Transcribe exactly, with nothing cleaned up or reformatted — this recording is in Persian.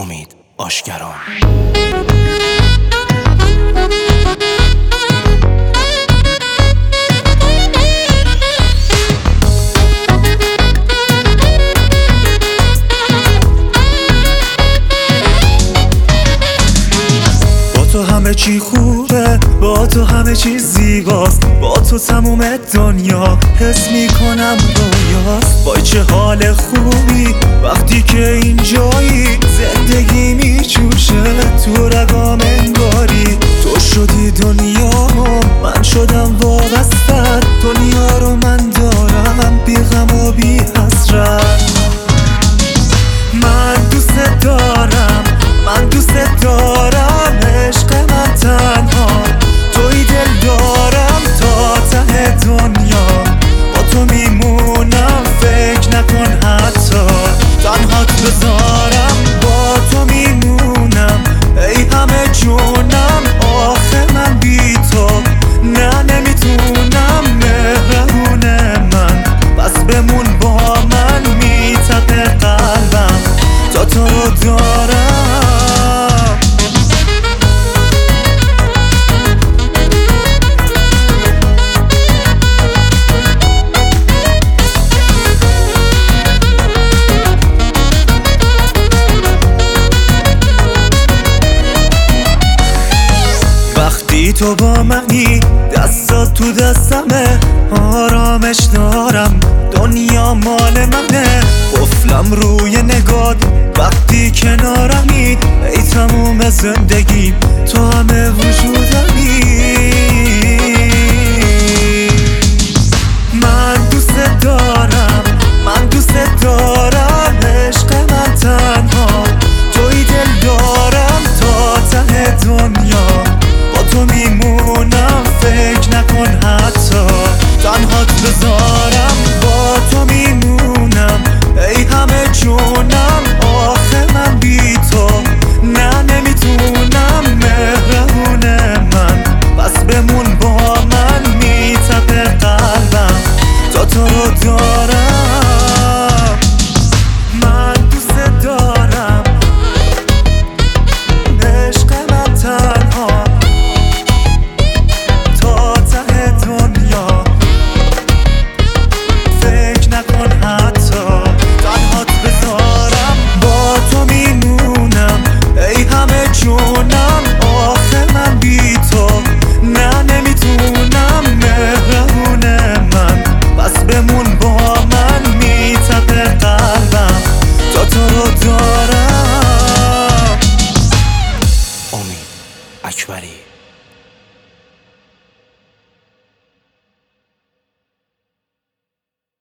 امید آشکران. تو همه چی خوبه، با تو همه چی زیباست، با تو تموم دنیا حس میکنم رویاست. وای چه حال خوبی وقتی که اینجایی، زندگی میجوشه تو رگام انگاری. تو شدی دنیا، من شدم وابستت، دنیا رو من دارم بی غم و بی حسرت. من دوست دارم، من دوست دارم، عشق من تنها توی دل دارم تا ته دنیا. با تو میمونم، فکر نکن حتی تنهات بذارم. با تو میمونم ای همه جونم، آخه من بی تو نه نمیتونم. مهربون من بس بمون با من، میتپه قلبم تا تو رو دارم. وقتی تو با منی، دستات تو دستمه، آرامش دارم، دنیا مال منه. قفلم روی نگات وقتی کنارمی، ای تموم زندگی تو همه وجودمی. من دوست دارم، من دوست دارم، عشق من تنها توی دل دارم تا ته دنیا. با تو میمونم، فکر نکن حتی تنهات بذارم. با تو میمونم ای همه جونم، آخه من بی تو نه نمیتونم. مهربون من بس بمون با من، میتپه قلبم تا تو رو دارم. من دوست دارم، عشق من تنها تا ته دنیا. فکر نکن حتی تنهات بذارم. با تو میمونم ای همه جونم، آخه من بی تو نه نمیتونم. مهربون من بس بمون با من، میتپه قلبم تا تو رو دارم. امید اکبری.